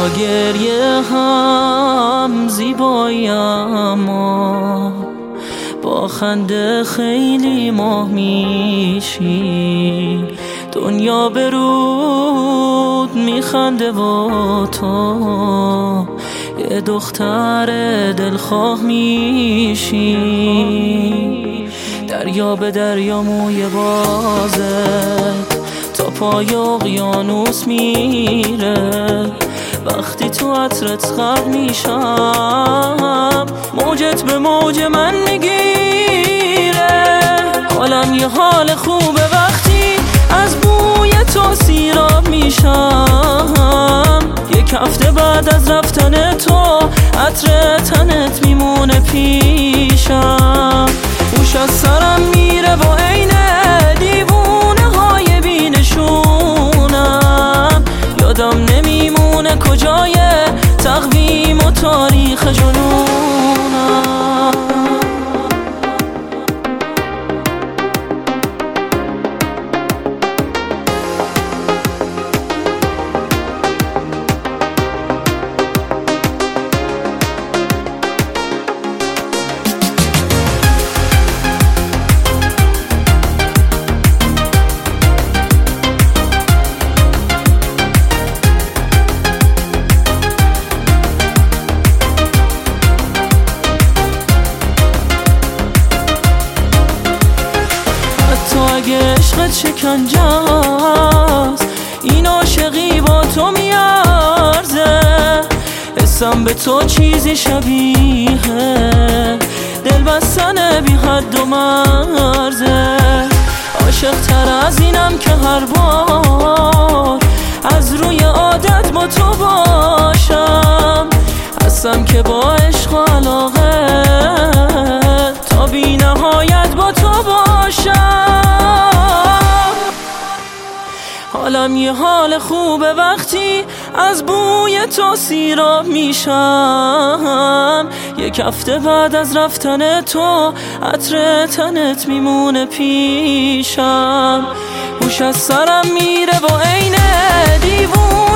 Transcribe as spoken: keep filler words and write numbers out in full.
با گریه هم زیبایی، اما با خنده خیلی ماه میشی. دنیا به رود میخنده و تو یه دختر دلخواه میشی. دریا به دریا موی بازت تا پای اقیانوس میره. وقتی تو عطرت خرد میشم موجت به موج من میگیره. حالم یه حال خوبه وقتی از بوی تو سیراب میشم. یک هفته بعد از رفتن تو عطر تنت میمونه پیشم. هوش از سرم میره و عین دیوونه های بینشونم. یادم نمیمونه کجای تقویم و تاریخ جنونم. اگه عشقت شکنجه است این عاشقی با تو میارزه. حسم به تو چیزی شبیه دل بستن بی حد و مرزه. عاشق تر از اینم که هر بار از روی عادت با تو باشم. هستم که با عشق و علاقه تا بی نهایت با تو باشم. حالم یه حال خوبه وقتی از بوی تو سیراب میشم. یک هفته بعد از رفتن تو عطر تنت میمونه پیشم. هوش از سرم میره و عین دیوونه